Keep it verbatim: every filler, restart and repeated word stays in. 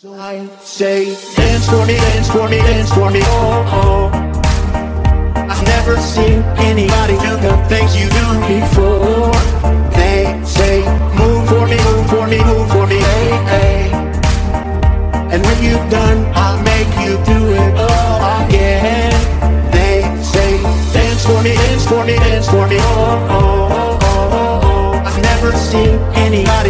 So I say, dance for me, dance for me, dance for me, oh, oh. I've never seen anybody do the things you do before. They say, move for me, move for me, move for me, hey, hey. And when you've done, I'll make you do it all again. They say, dance for me, dance for me, dance for me, oh, oh, oh, oh, oh. I've never seen anybody